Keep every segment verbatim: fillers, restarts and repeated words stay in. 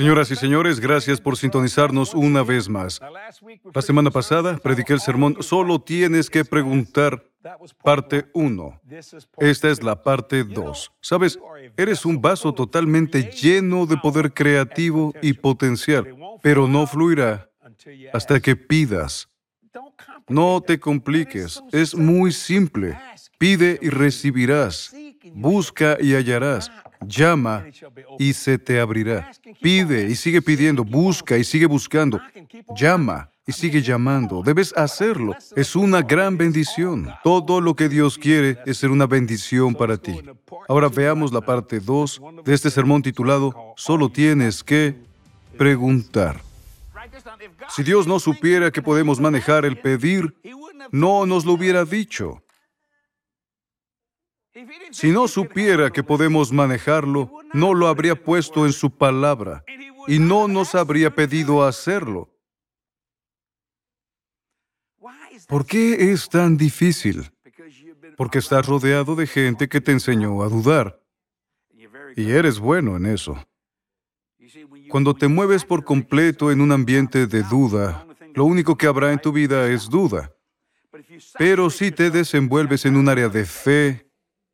Señoras y señores, gracias por sintonizarnos una vez más. La semana pasada prediqué el sermón Solo tienes que preguntar, parte uno. Esta es la parte dos. ¿Sabes? Eres un vaso totalmente lleno de poder creativo y potencial, pero no fluirá hasta que pidas. No te compliques, es muy simple. Pide y recibirás. Busca y hallarás. Llama y se te abrirá. Pide y sigue pidiendo. Busca y sigue buscando. Llama y sigue llamando. Debes hacerlo. Es una gran bendición. Todo lo que Dios quiere es ser una bendición para ti. Ahora veamos la parte dos de este sermón titulado Solo tienes que preguntar. Si Dios no supiera que podemos manejar el pedir, no nos lo hubiera dicho. Si no supiera que podemos manejarlo, no lo habría puesto en su palabra y no nos habría pedido hacerlo. ¿Por qué es tan difícil? Porque estás rodeado de gente que te enseñó a dudar y eres bueno en eso. Cuando te mueves por completo en un ambiente de duda, lo único que habrá en tu vida es duda. Pero si te desenvuelves en un área de fe,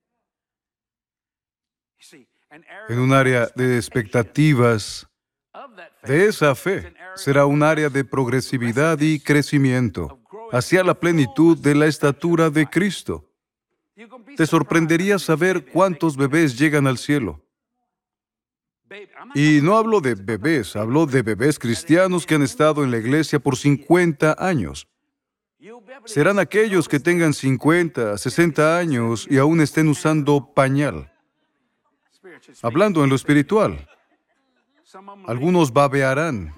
en un área de expectativas, de esa fe, será un área de progresividad y crecimiento hacia la plenitud de la estatura de Cristo. Te sorprendería saber cuántos bebés llegan al cielo. Y no hablo de bebés, hablo de bebés cristianos que han estado en la iglesia por cincuenta años. Serán aquellos que tengan cincuenta, sesenta años y aún estén usando pañal. Hablando en lo espiritual, algunos babearán.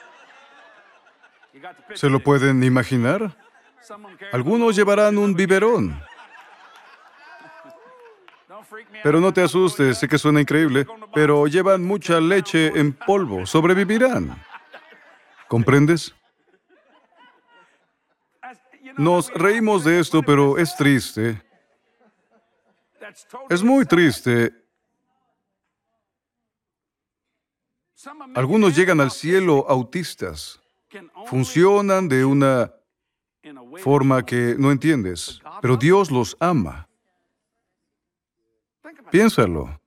¿Se lo pueden imaginar? Algunos llevarán un biberón. Pero no te asustes, sé que suena increíble, pero llevan mucha leche en polvo, sobrevivirán. ¿Comprendes? Nos reímos de esto, pero es triste. Es muy triste. Algunos llegan al cielo autistas. Funcionan de una forma que no entiendes, pero Dios los ama. Piénsalo.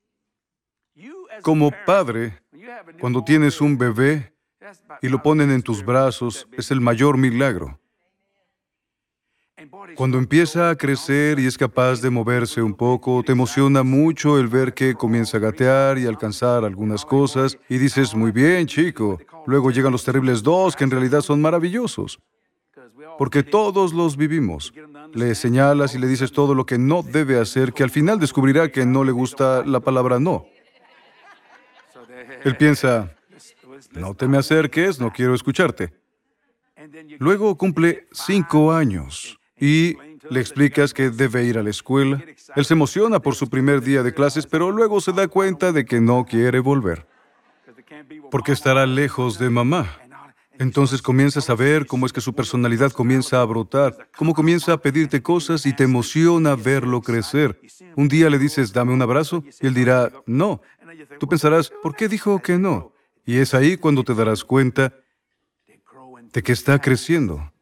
Como padre, cuando tienes un bebé y lo ponen en tus brazos, es el mayor milagro. Cuando empieza a crecer y es capaz de moverse un poco, te emociona mucho el ver que comienza a gatear y alcanzar algunas cosas, y dices, muy bien, chico. Luego llegan los terribles dos, que en realidad son maravillosos, porque todos los vivimos. Le señalas y le dices todo lo que no debe hacer, que al final descubrirá que no le gusta la palabra no. Él piensa, no te me acerques, no quiero escucharte. Luego cumple cinco años y le explicas que debe ir a la escuela. Él se emociona por su primer día de clases, pero luego se da cuenta de que no quiere volver, porque estará lejos de mamá. Entonces comienzas a ver cómo es que su personalidad comienza a brotar, cómo comienza a pedirte cosas y te emociona verlo crecer. Un día le dices, dame un abrazo, y él dirá, no. Tú pensarás, ¿por qué dijo que no? Y es ahí cuando te darás cuenta de que está creciendo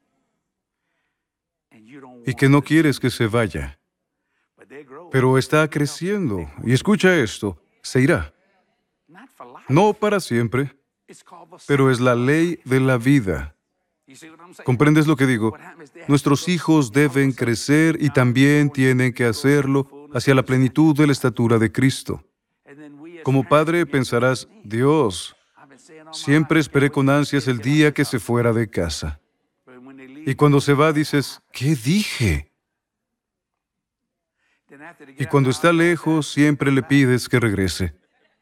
y que no quieres que se vaya. Pero está creciendo. Y escucha esto, se irá. No para siempre, pero es la ley de la vida. ¿Comprendes lo que digo? Nuestros hijos deben crecer y también tienen que hacerlo hacia la plenitud de la estatura de Cristo. Como padre pensarás, Dios, siempre esperé con ansias el día que se fuera de casa. Y cuando se va dices, ¿qué dije? Y cuando está lejos siempre le pides que regrese.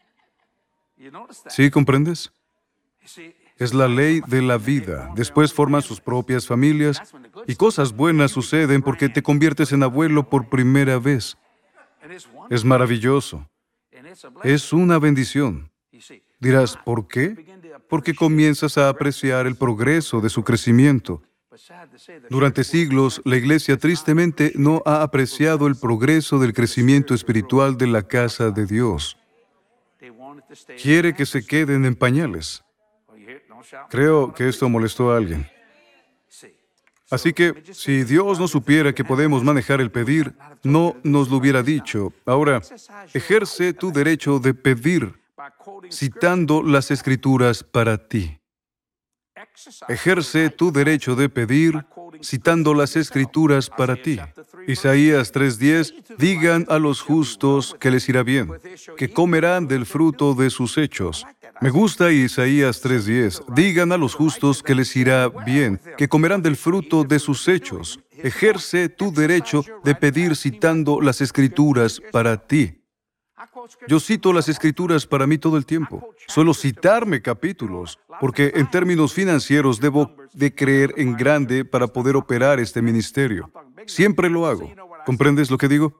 ¿Sí comprendes? Es la ley de la vida. Después forman sus propias familias y cosas buenas suceden porque te conviertes en abuelo por primera vez. Es maravilloso. Es una bendición. Dirás, ¿por qué? Porque comienzas a apreciar el progreso de su crecimiento. Durante siglos, la Iglesia tristemente no ha apreciado el progreso del crecimiento espiritual de la casa de Dios. quiere que se queden en pañales. Creo que esto molestó a alguien. Así que, si Dios no supiera que podemos manejar el pedir, no nos lo hubiera dicho. Ahora, ejerce tu derecho de pedir, citando las Escrituras para ti. Ejerce tu derecho de pedir, citando las Escrituras para ti. Isaías tres diez, digan a los justos que les irá bien, que comerán del fruto de sus hechos. Me gusta Isaías tres diez, digan a los justos que les irá bien, que comerán del fruto de sus hechos. Ejerce tu derecho de pedir citando las Escrituras para ti. Yo cito las Escrituras para mí todo el tiempo. Suelo citarme capítulos, porque en términos financieros debo de creer en grande para poder operar este ministerio. Siempre lo hago. ¿Comprendes lo que digo?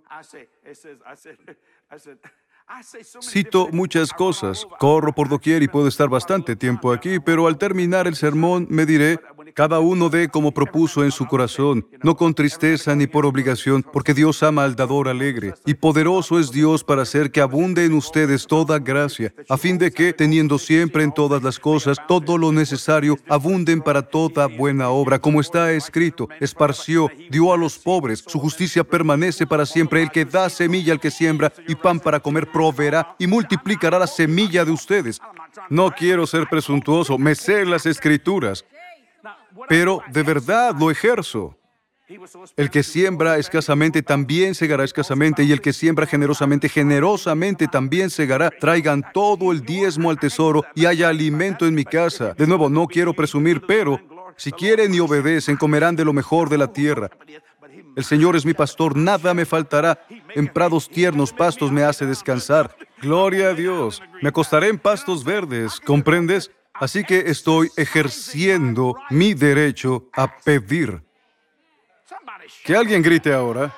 Cito muchas cosas, corro por doquier y puedo estar bastante tiempo aquí, pero al terminar el sermón me diré, cada uno dé como propuso en su corazón, no con tristeza ni por obligación, porque Dios ama al dador alegre, y poderoso es Dios para hacer que abunde en ustedes toda gracia, a fin de que, teniendo siempre en todas las cosas todo lo necesario, abunden para toda buena obra, como está escrito, esparció, dio a los pobres, su justicia permanece para siempre, el que da semilla al que siembra y pan para comer proveerá y multiplicará la semilla de ustedes. No quiero ser presuntuoso, me sé las Escrituras, pero de verdad lo ejerzo. El que siembra escasamente también segará escasamente, y el que siembra generosamente, generosamente también segará. Traigan todo el diezmo al tesoro y haya alimento en mi casa. De nuevo, no quiero presumir, pero si quieren y obedecen, comerán de lo mejor de la tierra. El Señor es mi pastor, nada me faltará. En prados tiernos pastos me hace descansar. Gloria a Dios. Me acostaré en pastos verdes, ¿comprendes? Así que estoy ejerciendo mi derecho a pedir. Que alguien grite ahora.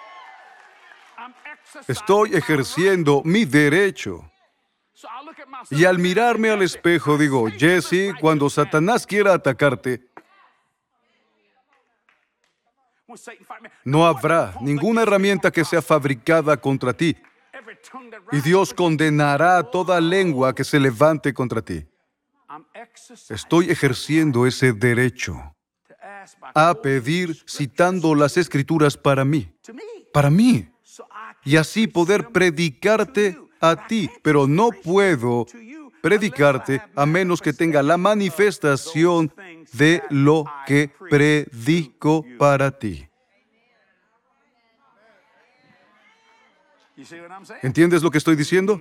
Estoy ejerciendo mi derecho. Y al mirarme al espejo digo, Jesse, cuando Satanás quiera atacarte, no habrá ninguna herramienta que sea fabricada contra ti. Y Dios condenará toda lengua que se levante contra ti. Estoy ejerciendo ese derecho a pedir citando las Escrituras para mí. Para mí. Y así poder predicarte a ti. Pero no puedo predicarte a menos que tenga la manifestación de lo que predico para ti. ¿Entiendes lo que estoy diciendo?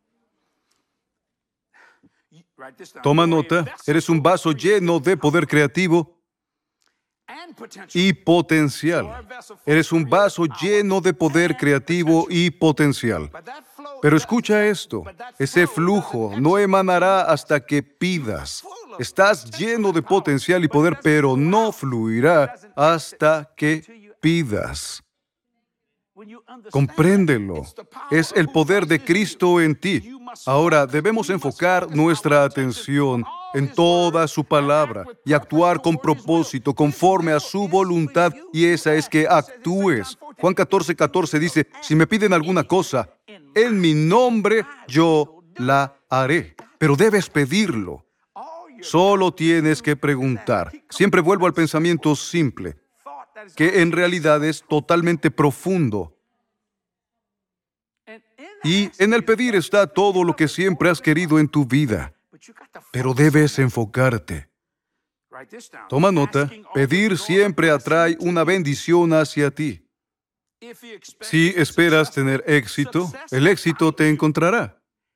Toma nota, eres un vaso lleno de poder creativo y potencial. Eres un vaso lleno de poder creativo y potencial. Pero escucha esto, ese flujo no emanará hasta que pidas. Estás lleno de potencial y poder, pero no fluirá hasta que pidas. Compréndelo. Es el poder de Cristo en ti. Ahora debemos enfocar nuestra atención en toda su palabra y actuar con propósito, conforme a su voluntad, y esa es que actúes. Juan catorce catorce dice, si me piden alguna cosa, en mi nombre yo la haré. Pero debes pedirlo. Solo tienes que preguntar. Siempre vuelvo al pensamiento simple, que en realidad es totalmente profundo. Y en el pedir está todo lo que siempre has querido en tu vida. Pero debes enfocarte. Toma nota, pedir siempre atrae una bendición hacia ti. Si esperas tener éxito, el éxito te encontrará.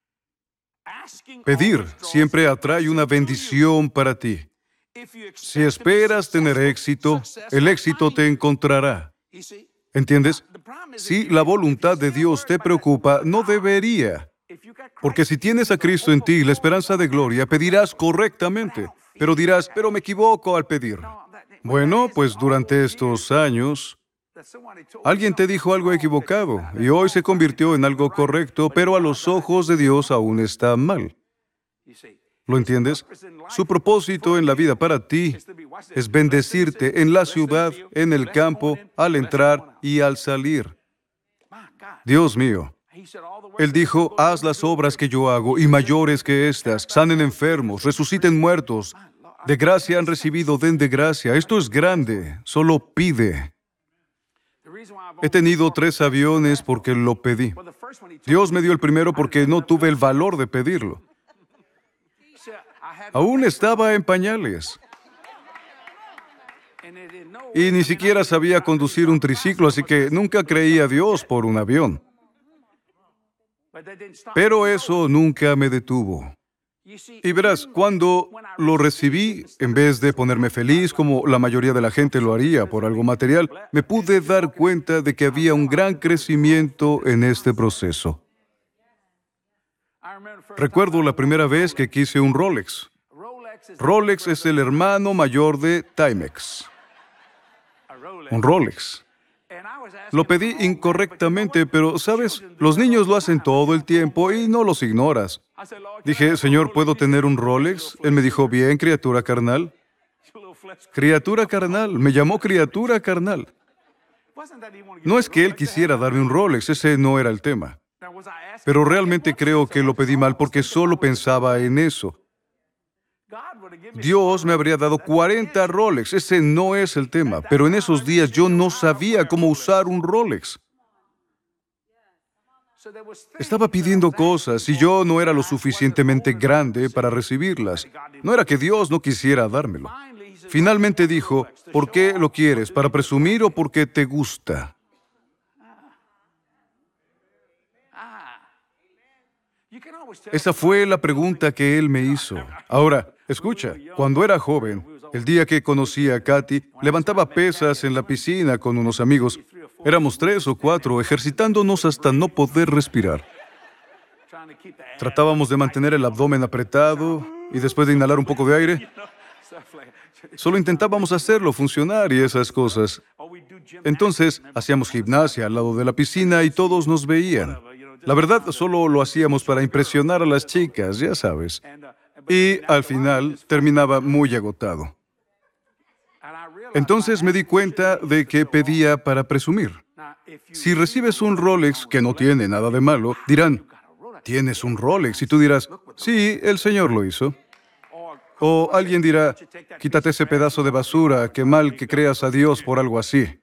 Pedir siempre atrae una bendición para ti. Si esperas tener éxito, el éxito te encontrará. ¿Entiendes? Si la voluntad de Dios te preocupa, no debería. Porque si tienes a Cristo en ti, la esperanza de gloria, pedirás correctamente. Pero dirás, pero me equivoco al pedir. Bueno, pues durante estos años, alguien te dijo algo equivocado y hoy se convirtió en algo correcto, pero a los ojos de Dios aún está mal. ¿Lo entiendes? Su propósito en la vida para ti es bendecirte en la ciudad, en el campo, al entrar y al salir. Dios mío, Él dijo, haz las obras que yo hago y mayores que estas, sanen enfermos, resuciten muertos. De gracia han recibido, den de gracia. Esto es grande, solo pide. He tenido tres aviones porque lo pedí. Dios me dio el primero porque no tuve el valor de pedirlo. Aún estaba en pañales. Y ni siquiera sabía conducir un triciclo, así que nunca creí a Dios por un avión. Pero eso nunca me detuvo. Y verás, cuando lo recibí, en vez de ponerme feliz como la mayoría de la gente lo haría por algo material, me pude dar cuenta de que había un gran crecimiento en este proceso. Recuerdo la primera vez que quise un Rolex. Rolex es el hermano mayor de Timex. Un Rolex. Lo pedí incorrectamente, pero, ¿sabes? Los niños lo hacen todo el tiempo y no los ignoras. Dije, Señor, ¿puedo tener un Rolex? Él me dijo, bien, criatura carnal. Criatura carnal, me llamó criatura carnal. No es que Él quisiera darme un Rolex, ese no era el tema. Pero realmente creo que lo pedí mal porque solo pensaba en eso. Dios me habría dado cuarenta Rolex, ese no es el tema, pero en esos días yo no sabía cómo usar un Rolex. Estaba pidiendo cosas y yo no era lo suficientemente grande para recibirlas. No era que Dios no quisiera dármelo. Finalmente dijo, ¿por qué lo quieres? ¿Para presumir o porque te gusta? Esa fue la pregunta que Él me hizo. Ahora, escucha, cuando era joven, el día que conocí a Katy, levantaba pesas en la piscina con unos amigos. Éramos tres o cuatro, ejercitándonos hasta no poder respirar. Tratábamos de mantener el abdomen apretado y después de inhalar un poco de aire, solo intentábamos hacerlo funcionar y esas cosas. Entonces, hacíamos gimnasia al lado de la piscina y todos nos veían. La verdad, solo lo hacíamos para impresionar a las chicas, ya sabes. Y al final terminaba muy agotado. Entonces me di cuenta de que pedía para presumir. Si recibes un Rolex, que no tiene nada de malo, dirán, tienes un Rolex, y tú dirás, sí, el Señor lo hizo. O alguien dirá, quítate ese pedazo de basura, qué mal que creas a Dios por algo así.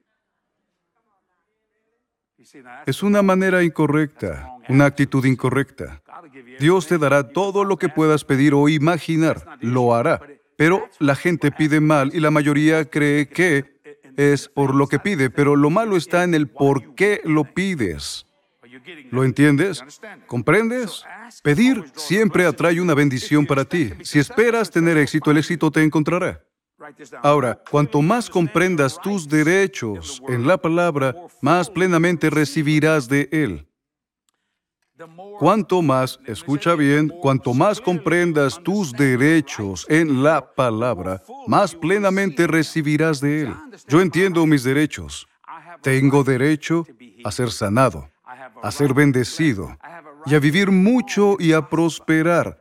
Es una manera incorrecta, una actitud incorrecta. Dios te dará todo lo que puedas pedir o imaginar, lo hará. Pero la gente pide mal y la mayoría cree que es por lo que pide, pero lo malo está en el por qué lo pides. ¿Lo entiendes? ¿Comprendes? Pedir siempre atrae una bendición para ti. Si esperas tener éxito, el éxito te encontrará. Ahora, cuanto más comprendas tus derechos en la palabra, más plenamente recibirás de Él. Cuanto más, escucha bien, cuanto más comprendas tus derechos en la palabra, más plenamente recibirás de Él. Yo entiendo mis derechos. Tengo derecho a ser sanado, a ser bendecido, y a vivir mucho y a prosperar.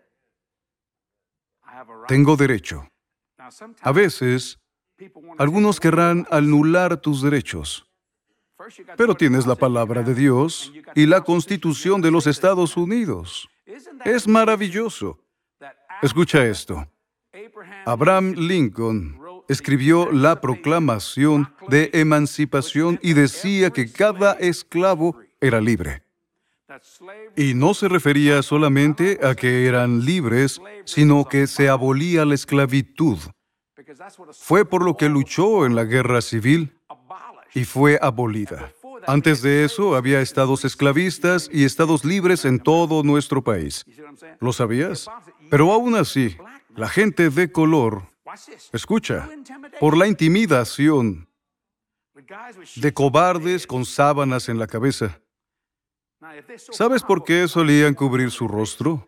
Tengo derecho. A veces, algunos querrán anular tus derechos. Pero tienes la palabra de Dios y la Constitución de los Estados Unidos. Es maravilloso. Escucha esto. Abraham Lincoln escribió la Proclamación de Emancipación y decía que cada esclavo era libre. Y no se refería solamente a que eran libres, sino que se abolía la esclavitud. Fue por lo que luchó en la guerra civil y fue abolida. Antes de eso, había estados esclavistas y estados libres en todo nuestro país. ¿Lo sabías? Pero aún así, la gente de color, escucha, por la intimidación de cobardes con sábanas en la cabeza. ¿Sabes por qué solían cubrir su rostro?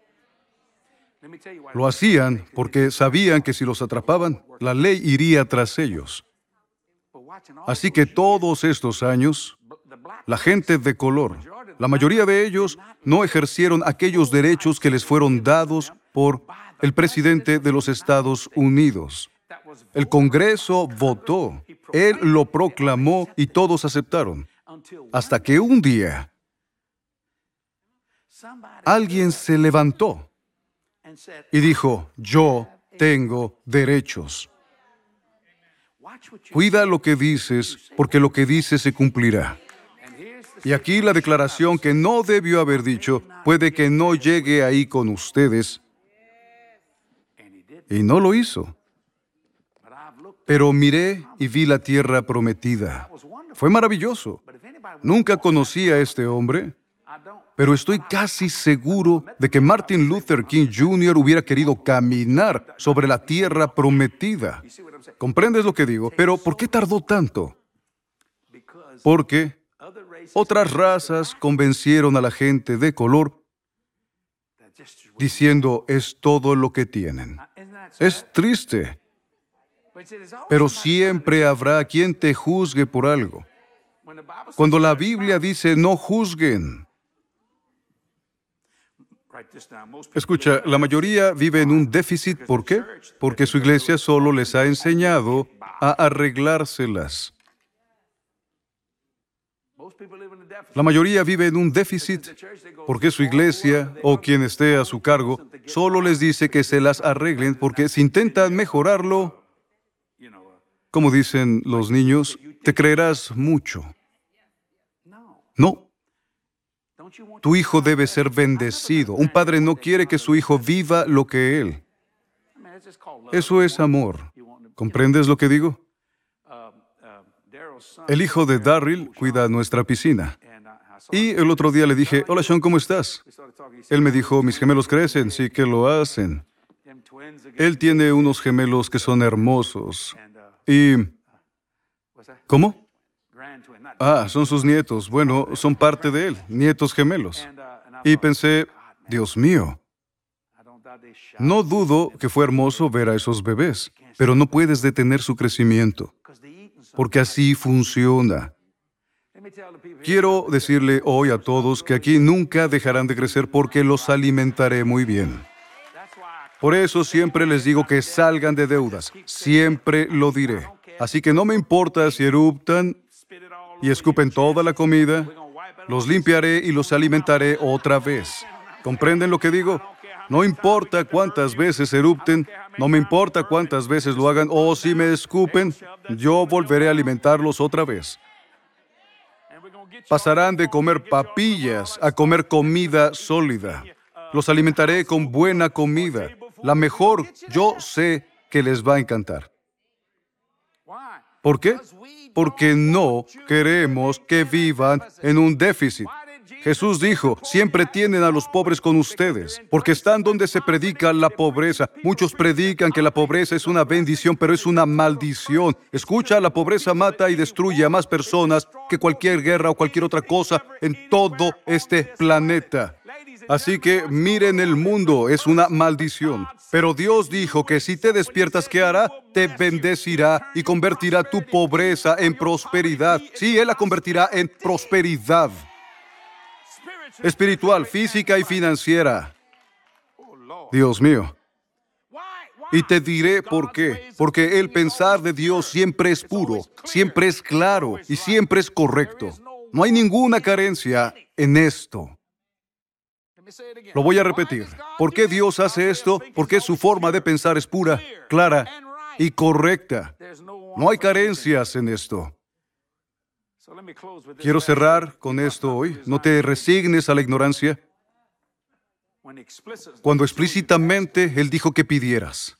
Lo hacían porque sabían que si los atrapaban, la ley iría tras ellos. Así que todos estos años, la gente de color, la mayoría de ellos no ejercieron aquellos derechos que les fueron dados por el presidente de los Estados Unidos. El Congreso votó, él lo proclamó y todos aceptaron. Hasta que un día, Alguien se levantó y dijo, yo tengo derechos. Cuida lo que dices, porque lo que dices se cumplirá. Y aquí la declaración que no debió haber dicho, puede que no llegue ahí con ustedes. Y no lo hizo. Pero miré y vi la tierra prometida. Fue maravilloso. Nunca conocí a este hombre, pero estoy casi seguro de que Martin Luther King junior hubiera querido caminar sobre la tierra prometida. ¿Comprendes lo que digo? Pero ¿por qué tardó tanto? Porque otras razas convencieron a la gente de color diciendo, es todo lo que tienen. Es triste, pero siempre habrá quien te juzgue por algo. Cuando la Biblia dice, no juzguen. Escucha, la mayoría vive en un déficit. ¿Por qué? Porque su iglesia solo les ha enseñado a arreglárselas. La mayoría vive en un déficit porque su iglesia o quien esté a su cargo solo les dice que se las arreglen porque si intentan mejorarlo, como dicen los niños, te creerás mucho. No. Tu hijo debe ser bendecido. Un padre no quiere que su hijo viva lo que él. Eso es amor. ¿Comprendes lo que digo? El hijo de Darryl cuida nuestra piscina. Y el otro día le dije, hola Sean, ¿cómo estás? Él me dijo, mis gemelos crecen, sí que lo hacen. Él tiene unos gemelos que son hermosos. Y... ¿Cómo? Ah, son sus nietos. Bueno, son parte de él, nietos gemelos. Y pensé, Dios mío, no dudo que fue hermoso ver a esos bebés, pero no puedes detener su crecimiento, porque así funciona. Quiero decirle hoy a todos que aquí nunca dejarán de crecer porque los alimentaré muy bien. Por eso siempre les digo que salgan de deudas. Siempre lo diré. Así que no me importa si eruptan y escupen toda la comida, los limpiaré y los alimentaré otra vez. ¿Comprenden lo que digo? No importa cuántas veces erupten, no me importa cuántas veces lo hagan, o si me escupen, yo volveré a alimentarlos otra vez. Pasarán de comer papillas a comer comida sólida. Los alimentaré con buena comida. La mejor, yo sé que les va a encantar. ¿Por qué? Porque no queremos que vivan en un déficit. Jesús dijo, siempre tienen a los pobres con ustedes, porque están donde se predica la pobreza. Muchos predican que la pobreza es una bendición, pero es una maldición. Escucha, la pobreza mata y destruye a más personas que cualquier guerra o cualquier otra cosa en todo este planeta. Así que miren el mundo, es una maldición. Pero Dios dijo que si te despiertas, ¿qué hará? Te bendecirá y convertirá tu pobreza en prosperidad. Sí, Él la convertirá en prosperidad. Espiritual, física y financiera. Dios mío. Y te diré por qué. Porque el pensar de Dios siempre es puro, siempre es claro y siempre es correcto. No hay ninguna carencia en esto. Lo voy a repetir. ¿Por qué Dios hace esto? Porque su forma de pensar es pura, clara y correcta. No hay carencias en esto. Quiero cerrar con esto hoy. No te resignes a la ignorancia. Cuando explícitamente Él dijo que pidieras.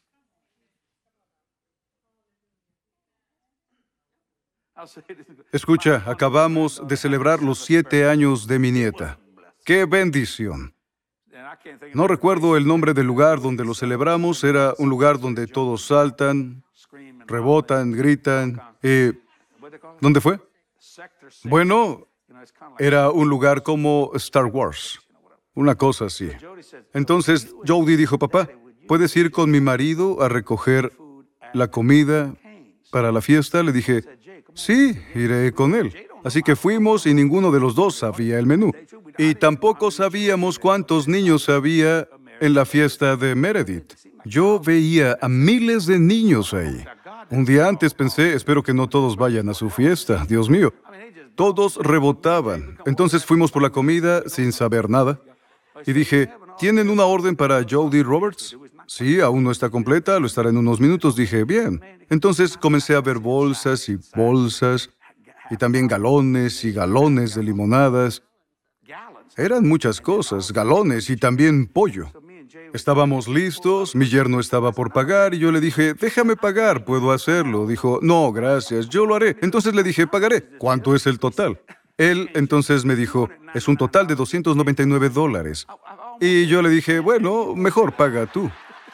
Escucha, acabamos de celebrar los siete años de mi nieta. ¡Qué bendición! No recuerdo el nombre del lugar donde lo celebramos. Era un lugar donde todos saltan, rebotan, gritan. Eh, ¿Dónde fue? Bueno, era un lugar como Star Wars, una cosa así. Entonces, Jody dijo, papá, ¿puedes ir con mi marido a recoger la comida para la fiesta? Le dije, sí, iré con él. Así que fuimos y ninguno de los dos sabía el menú. Y tampoco sabíamos cuántos niños había en la fiesta de Meredith. Yo veía a miles de niños ahí. Un día antes pensé, espero que no todos vayan a su fiesta. Dios mío. Todos rebotaban. Entonces fuimos por la comida sin saber nada. Y dije, ¿tienen una orden para Jody Roberts? Sí, aún no está completa, lo estará en unos minutos. Dije, bien. Entonces comencé a ver bolsas y bolsas, y también galones y galones de limonadas. Eran muchas cosas, galones y también pollo. Estábamos listos, mi yerno estaba por pagar y yo le dije, déjame pagar, puedo hacerlo. Dijo, no, gracias, yo lo haré. Entonces le dije, pagaré. ¿Cuánto es el total? Él entonces me dijo, es un total de doscientos noventa y nueve dólares. Y yo le dije, bueno, mejor paga tú.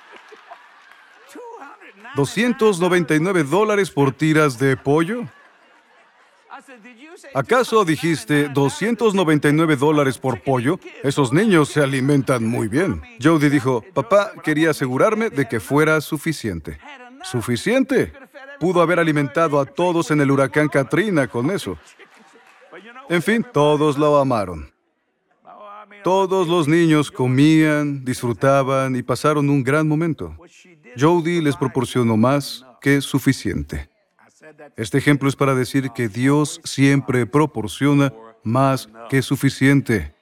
¿doscientos noventa y nueve dólares por tiras de pollo? ¿Acaso dijiste doscientos noventa y nueve dólares por pollo? Esos niños se alimentan muy bien. Jody dijo, papá, quería asegurarme de que fuera suficiente. ¿Suficiente? Pudo haber alimentado a todos en el huracán Katrina con eso. En fin, todos lo amaron. Todos los niños comían, disfrutaban y pasaron un gran momento. Jody les proporcionó más que suficiente. Este ejemplo es para decir que Dios siempre proporciona más que suficiente.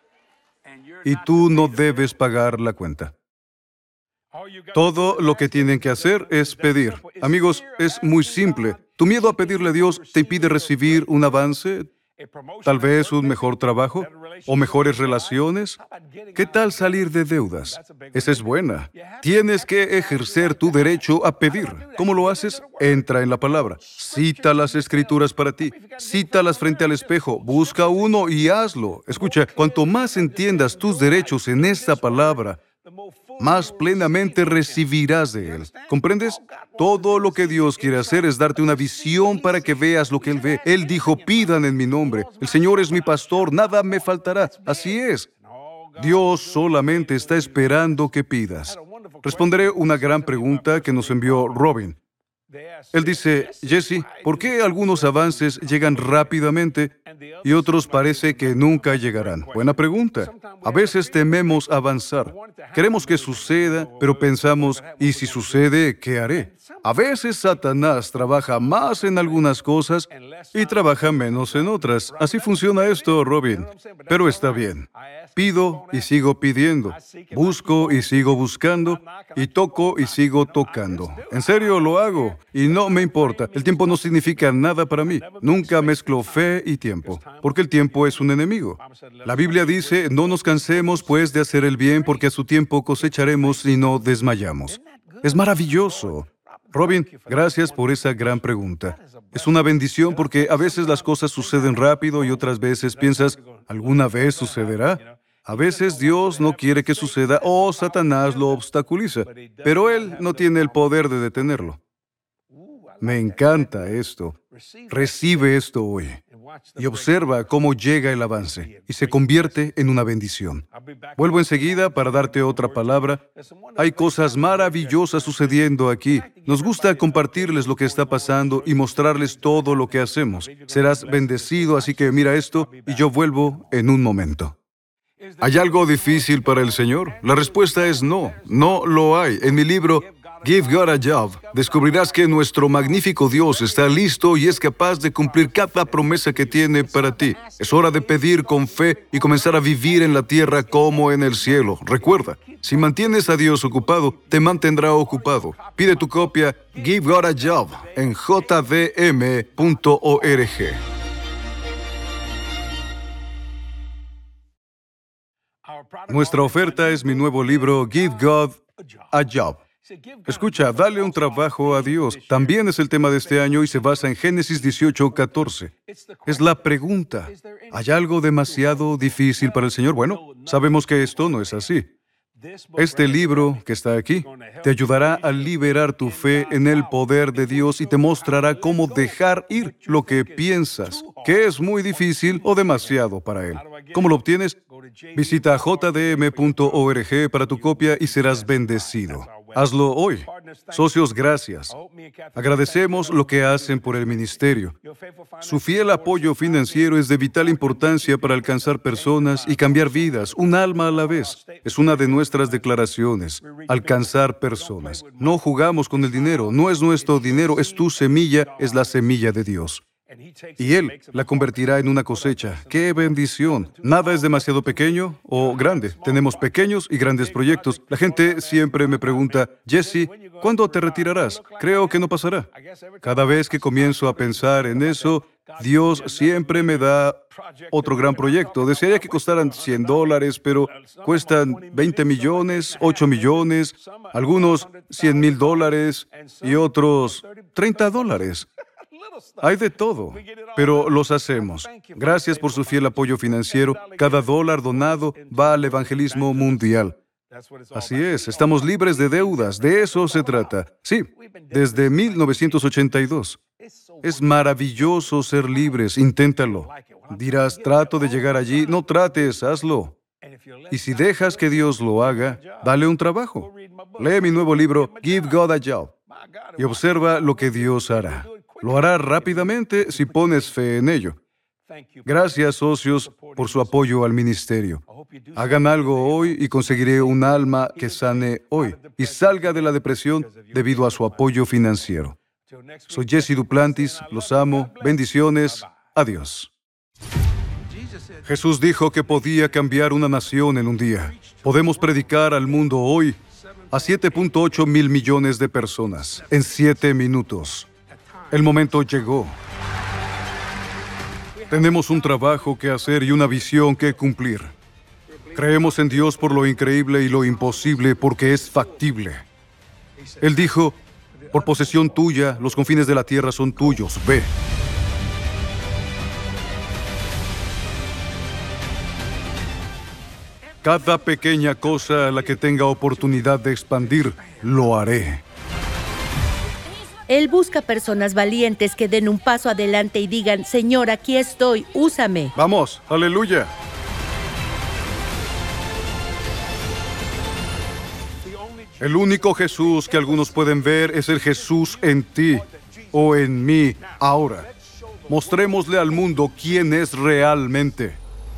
Y tú no debes pagar la cuenta. Todo lo que tienen que hacer es pedir. Amigos, es muy simple. ¿Tu miedo a pedirle a Dios te impide recibir un avance? ¿Tal vez un mejor trabajo? ¿O mejores relaciones? ¿Qué tal salir de deudas? Esa es buena. Tienes que ejercer tu derecho a pedir. ¿Cómo lo haces? Entra en la palabra. Cita las escrituras para ti. Cítalas frente al espejo. Busca uno y hazlo. Escucha, cuanto más entiendas tus derechos en esta palabra, más plenamente recibirás de Él. ¿Comprendes? Todo lo que Dios quiere hacer es darte una visión para que veas lo que Él ve. Él dijo, pidan en mi nombre. El Señor es mi pastor, nada me faltará. Así es. Dios solamente está esperando que pidas. Responderé una gran pregunta que nos envió Robin. Él dice, Jesse, ¿por qué algunos avances llegan rápidamente y otros parece que nunca llegarán? Buena pregunta. A veces tememos avanzar. Queremos que suceda, pero pensamos, ¿y si sucede, qué haré? A veces Satanás trabaja más en algunas cosas y trabaja menos en otras. Así funciona esto, Robin. Pero está bien. Pido y sigo pidiendo. Busco y sigo buscando. Y toco y sigo tocando. En serio, lo hago. Y no me importa. El tiempo no significa nada para mí. Nunca mezclo fe y tiempo, porque el tiempo es un enemigo. La Biblia dice, no nos cansemos pues de hacer el bien, porque a su tiempo cosecharemos y no desmayamos. Es maravilloso. Robin, gracias por esa gran pregunta. Es una bendición porque a veces las cosas suceden rápido y otras veces piensas, ¿alguna vez sucederá? A veces Dios no quiere que suceda o Satanás lo obstaculiza, pero Él no tiene el poder de detenerlo. Me encanta esto. Recibe esto hoy y observa cómo llega el avance y se convierte en una bendición. Vuelvo enseguida para darte otra palabra. Hay cosas maravillosas sucediendo aquí. Nos gusta compartirles lo que está pasando y mostrarles todo lo que hacemos. Serás bendecido, así que mira esto y yo vuelvo en un momento. ¿Hay algo difícil para el Señor? La respuesta es no, no lo hay. En mi libro, Give God a Job, descubrirás que nuestro magnífico Dios está listo y es capaz de cumplir cada promesa que tiene para ti. Es hora de pedir con fe y comenzar a vivir en la tierra como en el cielo. Recuerda, si mantienes a Dios ocupado, te mantendrá ocupado. Pide tu copia Give God a Job en j d m punto org. Nuestra oferta es mi nuevo libro, Give God a Job. Escucha, dale un trabajo a Dios. También es el tema de este año y se basa en Génesis dieciocho catorce. Es la pregunta. ¿Hay algo demasiado difícil para el Señor? Bueno, sabemos que esto no es así. Este libro que está aquí te ayudará a liberar tu fe en el poder de Dios y te mostrará cómo dejar ir lo que piensas que es muy difícil o demasiado para Él. ¿Cómo lo obtienes? Visita j d m punto org para tu copia y serás bendecido. Hazlo hoy. Socios, gracias. Agradecemos lo que hacen por el ministerio. Su fiel apoyo financiero es de vital importancia para alcanzar personas y cambiar vidas, un alma a la vez. Es una de nuestras declaraciones, alcanzar personas. No jugamos con el dinero, no es nuestro dinero, es tu semilla, es la semilla de Dios. y Él la convertirá en una cosecha. ¡Qué bendición! Nada es demasiado pequeño o grande. Tenemos pequeños y grandes proyectos. La gente siempre me pregunta, Jesse, ¿cuándo te retirarás? Creo que no pasará. Cada vez que comienzo a pensar en eso, Dios siempre me da otro gran proyecto. Desearía que costaran cien dólares, pero cuestan veinte millones, ocho millones, algunos cien mil dólares y otros treinta dólares. Hay de todo, pero los hacemos. Gracias por su fiel apoyo financiero. Cada dólar donado va al evangelismo mundial. Así es, estamos libres de deudas. De eso se trata. Sí, desde mil novecientos ochenta y dos. Es maravilloso ser libres. Inténtalo. Dirás, trato de llegar allí. No trates, hazlo. Y si dejas que Dios lo haga, dale un trabajo. Lee mi nuevo libro, Give God a Job, y observa lo que Dios hará. Lo hará rápidamente si pones fe en ello. Gracias, socios, por su apoyo al ministerio. Hagan algo hoy y conseguiré un alma que sane hoy y salga de la depresión debido a su apoyo financiero. Soy Jesse Duplantis, los amo, bendiciones, adiós. Jesús dijo que podía cambiar una nación en un día. Podemos predicar al mundo hoy a siete punto ocho mil millones de personas en siete minutos. El momento llegó. Tenemos un trabajo que hacer y una visión que cumplir. Creemos en Dios por lo increíble y lo imposible porque es factible. Él dijo, por posesión tuya, los confines de la tierra son tuyos, ve. Cada pequeña cosa a la que tenga oportunidad de expandir, lo haré. Él busca personas valientes que den un paso adelante y digan, Señor, aquí estoy, úsame. Vamos, aleluya. El único Jesús que algunos pueden ver es el Jesús en ti o en mí ahora. Mostrémosle al mundo quién es realmente.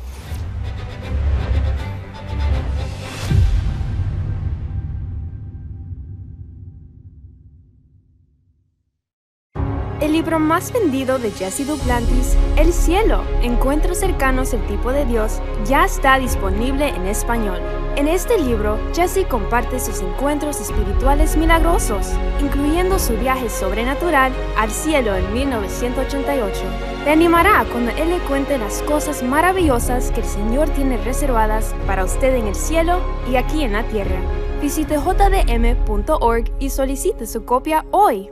El libro más vendido de Jesse Duplantis, El Cielo, Encuentros cercanos al tipo de Dios, ya está disponible en español. En este libro, Jesse comparte sus encuentros espirituales milagrosos, incluyendo su viaje sobrenatural al cielo en mil novecientos ochenta y ocho. Te animará cuando él le cuente las cosas maravillosas que el Señor tiene reservadas para usted en el cielo y aquí en la tierra. Visite j d m punto org y solicite su copia hoy.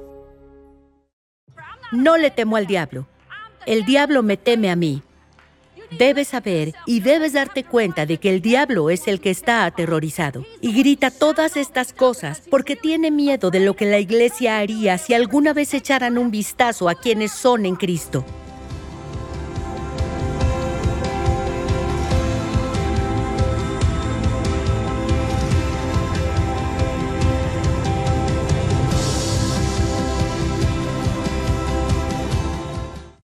No le temo al diablo. El diablo me teme a mí. Debes saber y debes darte cuenta de que el diablo es el que está aterrorizado y grita todas estas cosas porque tiene miedo de lo que la iglesia haría si alguna vez echaran un vistazo a quienes son en Cristo.